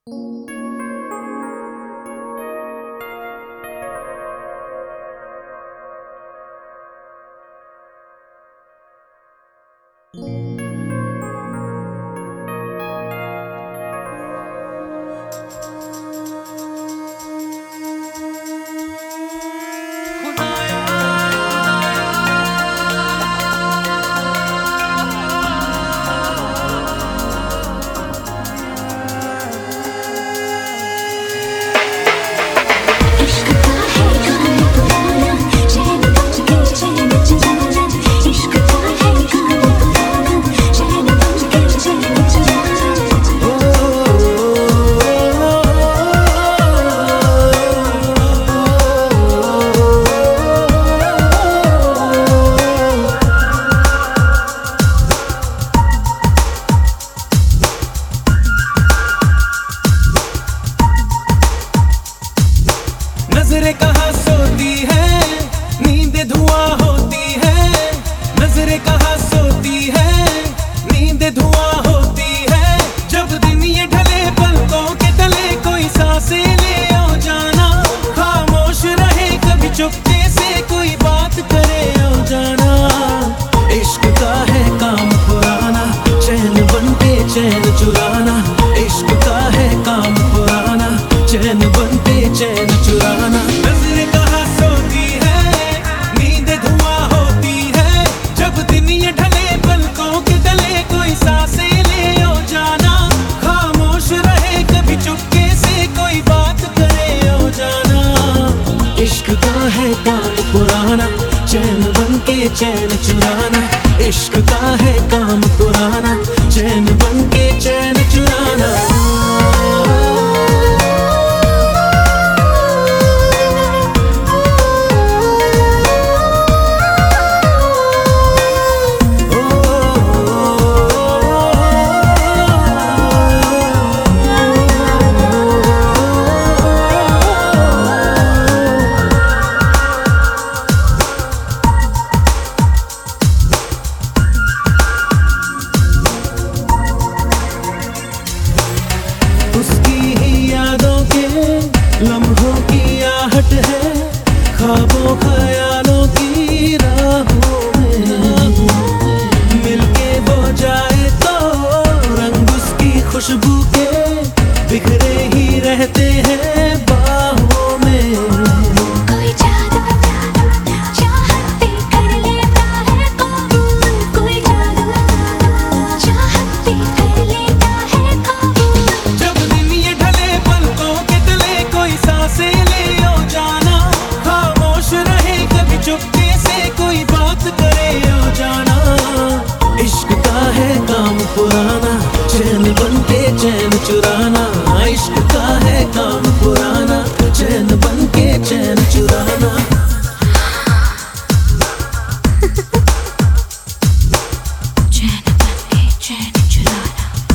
नजरें कहाँ सोती है, नींद धुआं होती है। नजरें कहाँ सोती है, नींद धुआं होती है। जब दिन ये ढले पलकों के तले कोई सांसें ले ओ जाना। खामोश रहे कभी चुपके से कोई बात करे ओ जाना। इश्क का है काम पुराना, चैन बनके चैन चुराना। इश्क का है काम पुराना, चैन बनके चैन चुराना। नजरें कहाँ सोती है, नींद धुआं होती है। जब दिन ये ढले पलकों के तले कोई सांसें ले ओ जाना। खामोश रहे कभी चुपके से कोई बात करे ओ जाना। इश्क का है काम पुराना, चैन बनके चैन चुराना। इश्क का है काम पुराना, चैन बनके चैन चुराना। लम्हों की आहट है, ख्वाबों ख्यालों की राहों में। मिलके वो जाए तो रंग उसकी खुशबू के बिखरे ही रहते हैं बाहों में। कोई जादू चाहत पे कर लेता है काबू। कोई जादू चाहत पे कर लेता है काबू। जब दिन ये ढले पलकों के तले कोई सांसें ले ओ जाना। खामोश रहे कभी चुपके से कोई बात करे ओ जाना। इश्क का है काम पुराना, चैन बनके चैन चुराना। इश्क का है काम पुराना, चैन बनके चैन चुराना। चैन बनके चैन चुराना।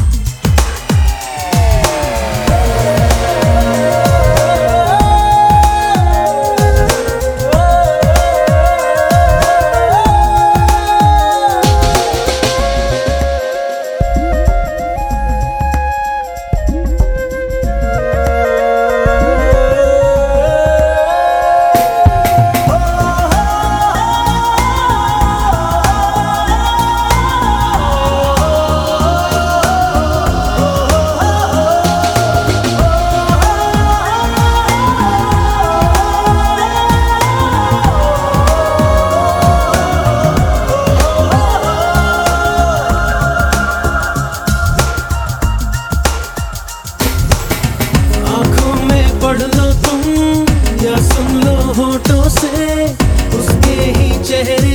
पढ़ लो तुम या सुन लो होठों से उसके ही चेहरे